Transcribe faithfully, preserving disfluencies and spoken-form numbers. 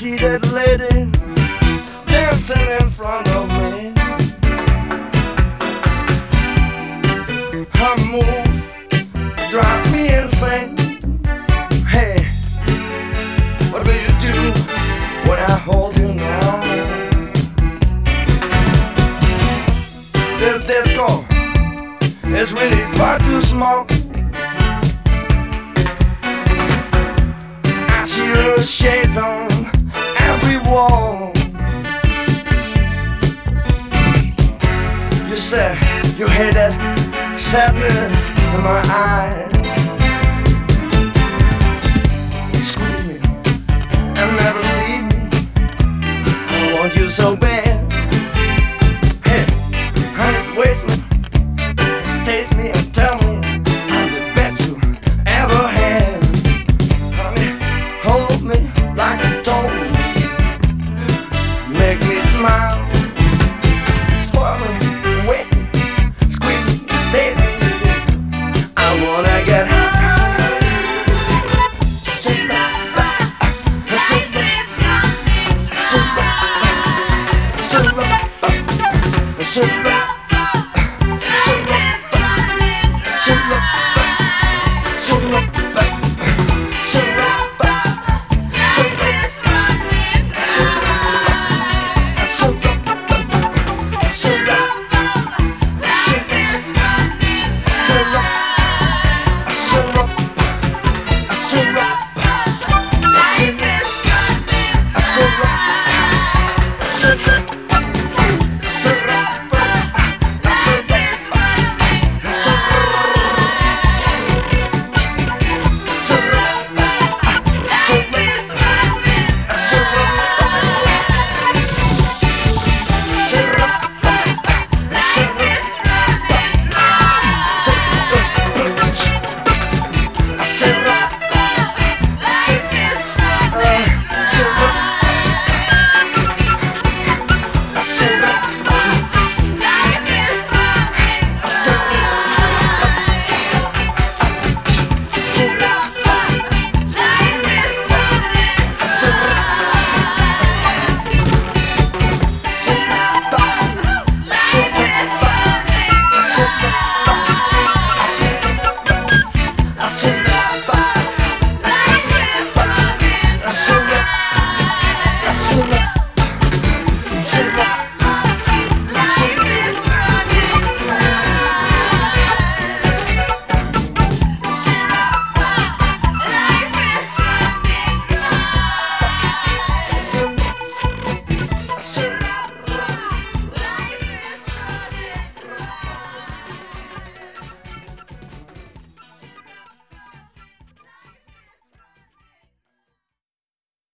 see that lady dancing in front of me. Her moves drive me insane. Hey, what will you do when I hold you now? This disco is really far too small. I see your shades on every wall. You said you hate that sadness in my eyes. You squeeze me and never leave me. I want you so bad.